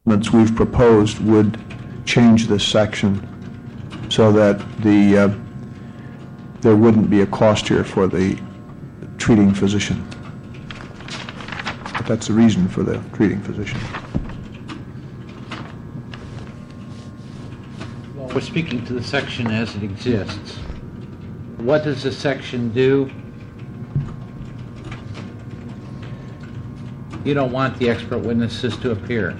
amendments we've proposed would change this section so that there wouldn't be a cost here for the treating physician. But that's the reason for the treating physician. Well, we're speaking to the section as it exists. What does the section do? You don't want the expert witnesses to appear.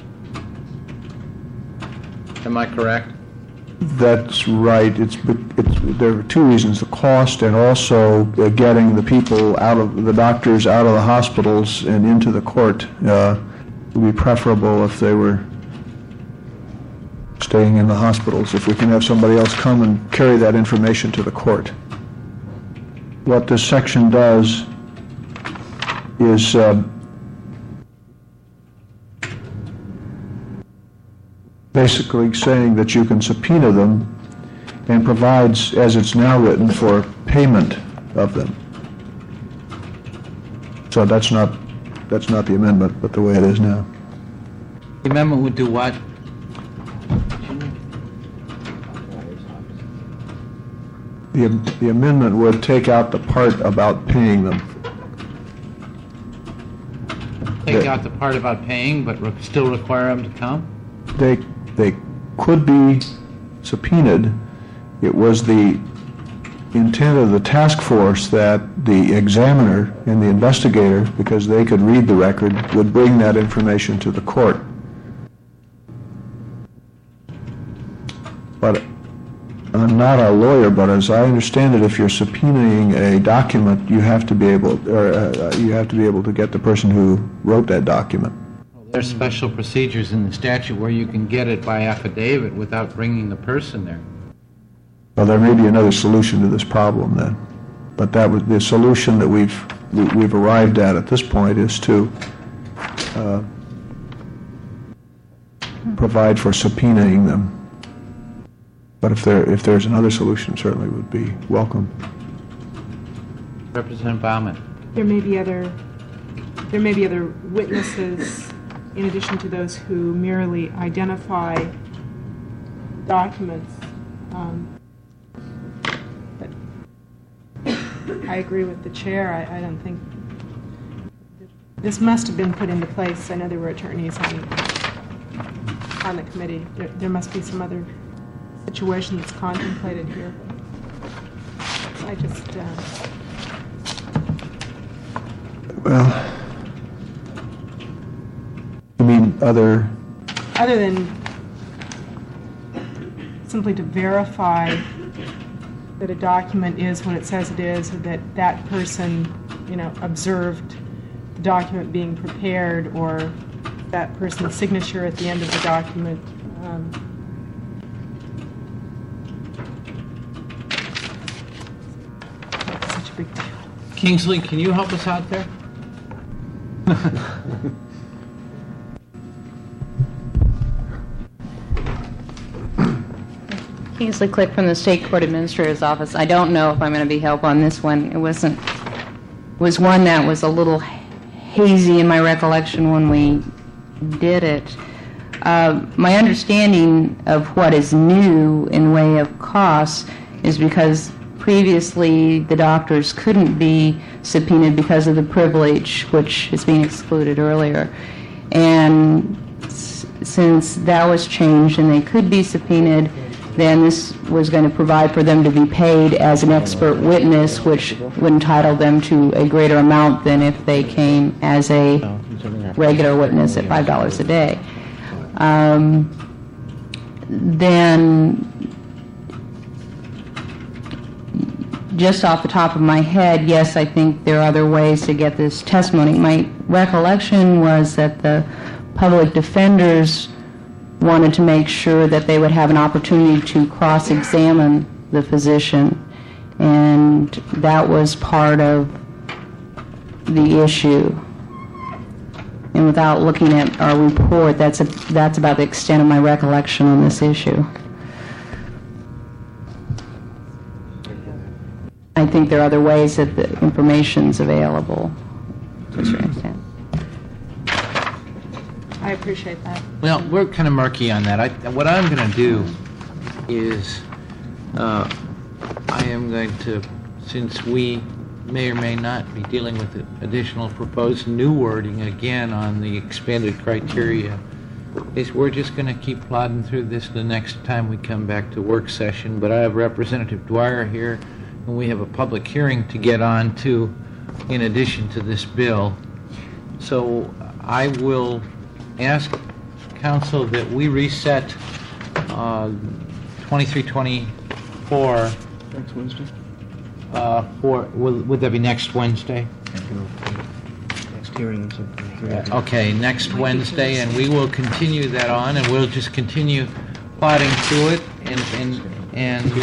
Am I correct? That's right. There are two reasons: the cost, and also getting the people the doctors out of the hospitals and into the court. It would be preferable if they were staying in the hospitals, if we can have somebody else come and carry that information to the court. What this section does is basically saying that you can subpoena them, and provides, as it's now written, for payment of them. So that's not the amendment, but the way it is now. The amendment would do what? The amendment would take out the part about paying them. Take out the part about paying, but still require them to come? They could be subpoenaed. It was the intent of the task force that the examiner and the investigator, because they could read the record, would bring that information to the court. But I'm not a lawyer, but as I understand it, if you're subpoenaing a document, you have to be able to get the person who wrote that document. There's special procedures in the statute where you can get it by affidavit without bringing the person there. Well, there may be another solution to this problem then, but that was the solution that we've arrived at this point, is to provide for subpoenaing them. But if there's another solution, certainly would be welcome. Representative Baumann. There may be other witnesses in addition to those who merely identify documents. But I agree with the chair. I don't think this must have been put into place. I know there were attorneys on the committee. There must be some other situation that's contemplated here. I just Well, you mean other than simply to verify that a document is what it says it is, or that person, observed the document being prepared, or that person's signature at the end of the document. Such a big deal. Kingsley, can you help us out there? Kingsley Click from the State Court Administrator's Office. I don't know if I'm going to be helped on this one. It was one that was a little hazy in my recollection when we did it. My understanding of what is new in way of costs is because previously the doctors couldn't be subpoenaed because of the privilege, which is being excluded earlier. And since that was changed and they could be subpoenaed, then this was going to provide for them to be paid as an expert witness, which would entitle them to a greater amount than if they came as a regular witness at $5 a day. Then, just off the top of my head, yes, I think there are other ways to get this testimony. My recollection was that the public defenders wanted to make sure that they would have an opportunity to cross-examine the physician, and that was part of the issue. And without looking at our report, that's about the extent of my recollection on this issue. I think there are other ways that the information's available to a certain extent. I appreciate that. Well, we're kind of murky on that. What I'm going to do is, I am going to, since we may or may not be dealing with the additional proposed new wording again on the expanded criteria, is we're just going to keep plodding through this the next time we come back to work session. But I have Representative Dwyer here, and we have a public hearing to get on to in addition to this bill. So I will ask council that we reset 2324 Next Wednesday? would that be next Wednesday? Next hearing or something. Okay, next Wednesday, and we will continue that on, and we'll just continue plodding through it, and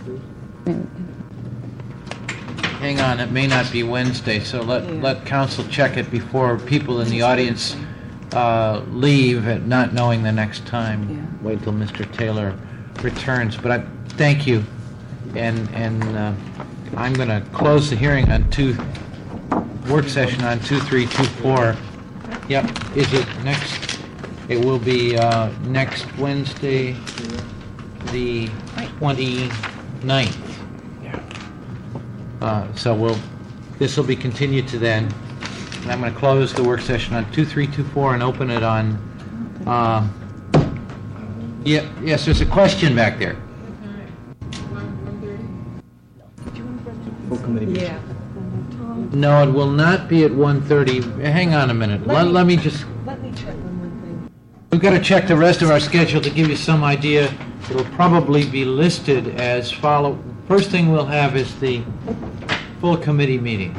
hang on, it may not be Wednesday, so let council check it before people in the audience leave, at not knowing the next time. Wait till Mr. Taylor returns. But I thank you, and I'm going to close the hearing on work session on 2324. Yep, is it next? It will be next Wednesday, the 29th. So this will be continued to then. And I'm going to close the work session on 2324 and open it on. Yes, there's a question back there. Full committee meeting. Yeah. No, it will not be at 1:30. Hang on a minute. Let me just. Let me check on one thing. We've got to check the rest of our schedule to give you some idea. It'll probably be listed as follow. First thing we'll have is the full committee meeting,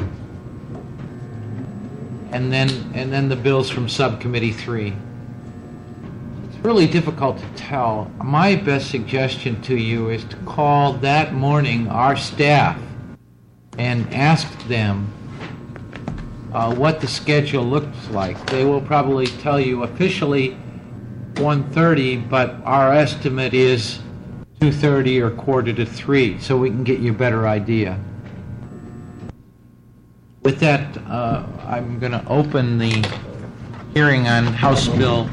and then the bills from subcommittee 3. It's really difficult to tell. My best suggestion to you is to call that morning our staff and ask them what the schedule looks like. They will probably tell you officially 1:30, but our estimate is 2:30 or 2:45, so we can get you a better idea. With that, I'm going to open the hearing on House Bill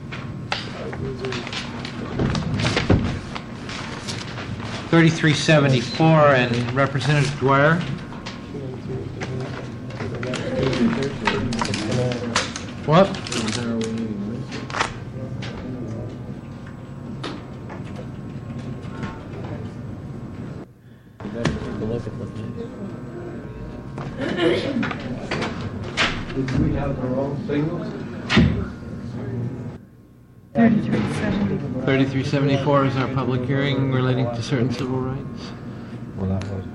3374, and Representative Dwyer. What? Did we have the wrong signals? 3374 is our public hearing relating to certain civil rights. Well, that was.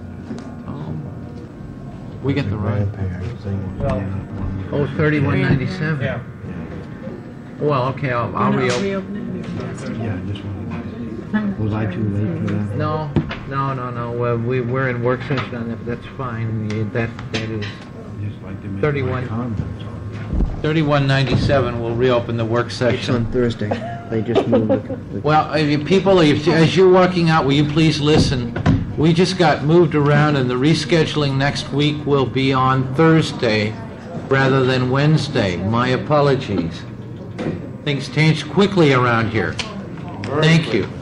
We get the right. Grandparents. Oh, 3197. Yeah. Well, okay, I'll reopen. Yeah, just one. Was I too late for that? No. Well, we're in work session on that, but that's fine. That is Just like to make 31. my comments on 3197. We'll reopen the work It's session. on Thursday. They just moved it. Well, as you're walking out, will you please listen? We just got moved around, and the rescheduling next week will be on Thursday rather than Wednesday. My apologies. Things change quickly around here. Thank you.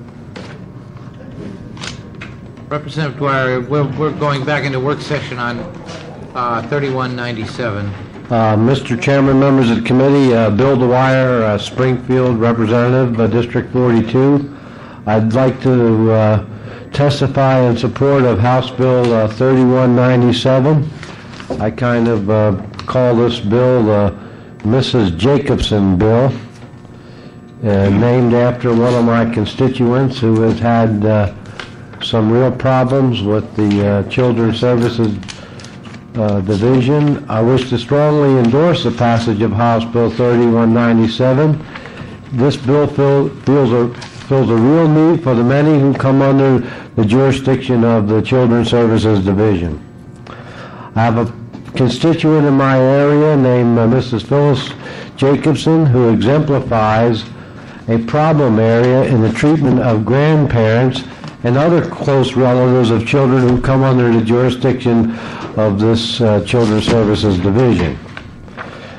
Representative Dwyer, we're going back into work session on 3197. Mr. Chairman, members of the committee, Bill Dwyer, Springfield representative, District 42. I'd like to testify in support of House Bill 3197. I kind of call this bill the Mrs. Jacobson bill, named after one of my constituents who has had some real problems with the Children's Services Division. I wish to strongly endorse the passage of House Bill 3197. This bill fills a real need for the many who come under the jurisdiction of the Children's Services Division. I have a constituent in my area named Mrs. Phyllis Jacobson, who exemplifies a problem area in the treatment of grandparents and other close relatives of children who come under the jurisdiction of this Children's Services Division.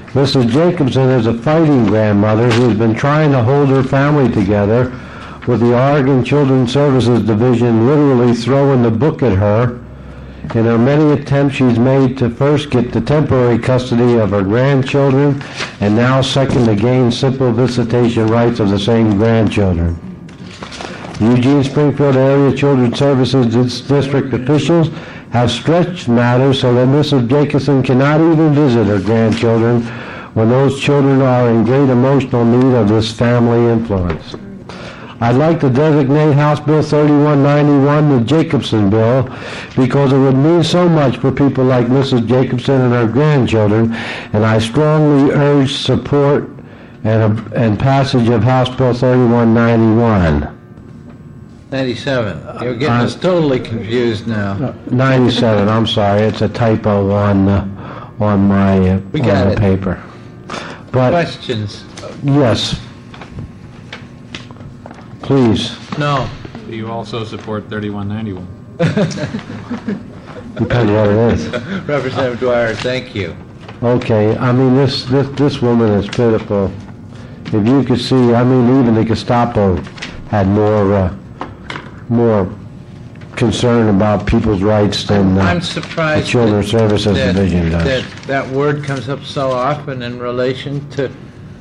Mrs. Jacobson is a fighting grandmother who has been trying to hold her family together with the Oregon Children's Services Division literally throwing the book at her in her many attempts she's made to first get the temporary custody of her grandchildren and now second to gain simple visitation rights of the same grandchildren. Eugene Springfield Area Children's Services District officials have stretched matters so that Mrs. Jacobson cannot even visit her grandchildren when those children are in great emotional need of this family influence. I'd like to designate House Bill 3191 the Jacobson Bill because it would mean so much for people like Mrs. Jacobson and her grandchildren, and I strongly urge support and passage of House Bill 3191. 97. You're getting us totally confused now. 97, I'm sorry, it's a typo on my We got on the it. paper. But, Questions? yes. Please, No. Do you also support 3191? depends what it is. Representative Dwyer, thank you. Okay, I mean, this woman is pitiful. If you could see, I mean, even the Gestapo had more concern about people's rights than I'm the surprised Children's Services Division does. that word comes up so often in relation to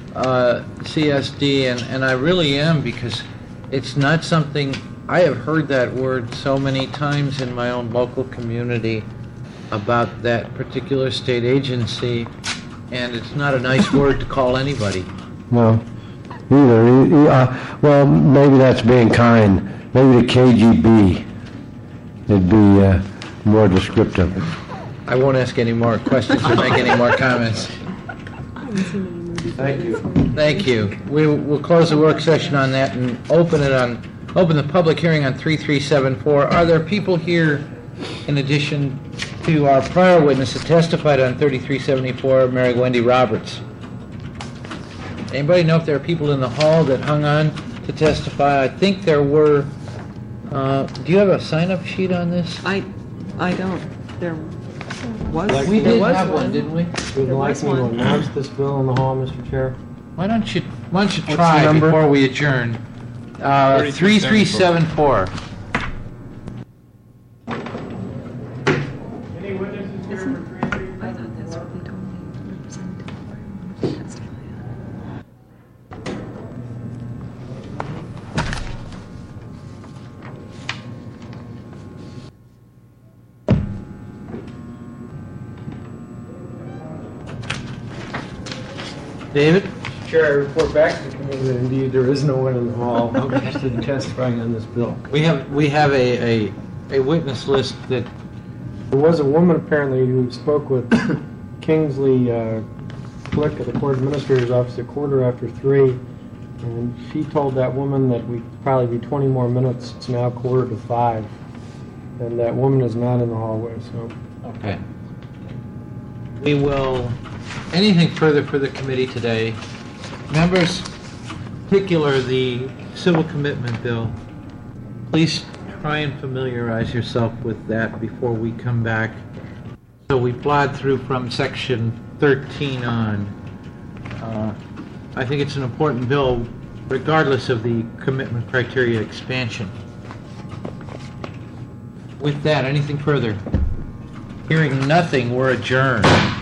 CSD, and I really am, because it's not something, I have heard that word so many times in my own local community about that particular state agency, and it's not a nice word to call anybody. No, either. Well, maybe that's being kind. Maybe the KGB would be more descriptive. I won't ask any more questions or make any more comments. Thank you. Thank you. We'll close the work session on that and open the public hearing on 3374. Are there people here, in addition to our prior witness that testified on 3374, Mary Wendy Roberts? Anybody know if there are people in the hall that hung on to testify? I think there were. Do you have a sign-up sheet on this? I don't. There was. We there did was have one, didn't we? Would you like me to announce this bill in the hall, Mr. Chair? Why don't you try number? before we adjourn? 3374. I thought that's what they told me. Representative testify on. David? Chair, I report back to the committee that indeed there is no one in the hall interested in testifying on this bill. We have a witness list that There was a woman apparently who spoke with Kingsley Flick at the Court Administrator's Office at 3:15, and she told that woman that we'd probably be 20 more minutes. It's now 4:45, and that woman is not in the hallway, so. okay. We will, anything further for the committee today? Members, particular the civil commitment bill, please try and familiarize yourself with that before we come back. So we plod through from section 13 on. I think it's an important bill regardless of the commitment criteria expansion. With that, anything further? Hearing nothing, we're adjourned.